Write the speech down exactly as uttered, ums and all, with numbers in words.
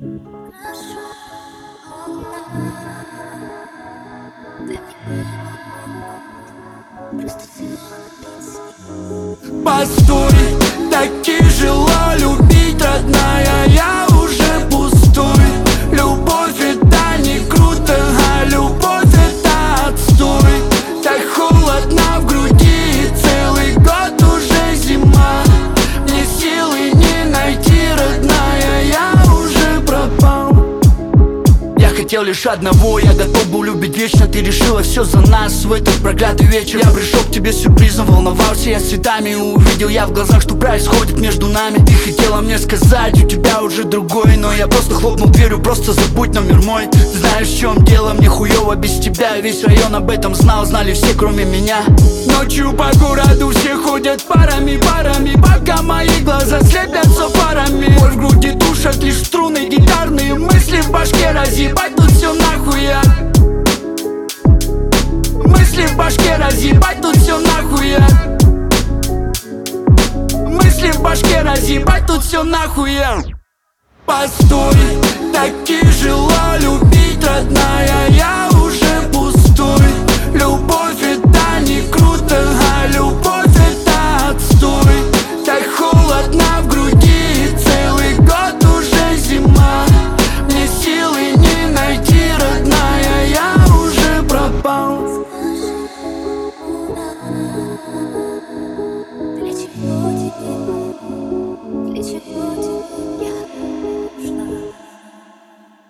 Постой, так тяжело любить, родная, я уже пустой. Любовь это не круто, а любовь это отстой. Так холодно в груди, целый год уже зима. Мне силы не найти, родная, я уже пропал. Я хотел лишь одного, я готов был любить вечно. Ты решила все за нас в этот проклятый вечер. Я пришел к тебе с сюрпризом, волновался я цветами. Увидел я в глазах, что происходит между нами. Ты хотела мне сказать, у тебя уже другой, но я просто хлопнул дверью, просто забудь номер мой. Знаешь, в чем дело, мне хуёво без тебя. Весь район об этом знал, знали все, кроме меня. Ночью по городу все ходят парами, парами, пока мои глаза слепятся фарами. Боль в груди душат лишь струны гитарные, мысли в башке разъебать тут все нахуя. Мысли в башке разъебать тут все нахуя. Мысли в башке разъебать тут все нахуя. Постой, так тяжело любить, родная, я уже пустой. Любовь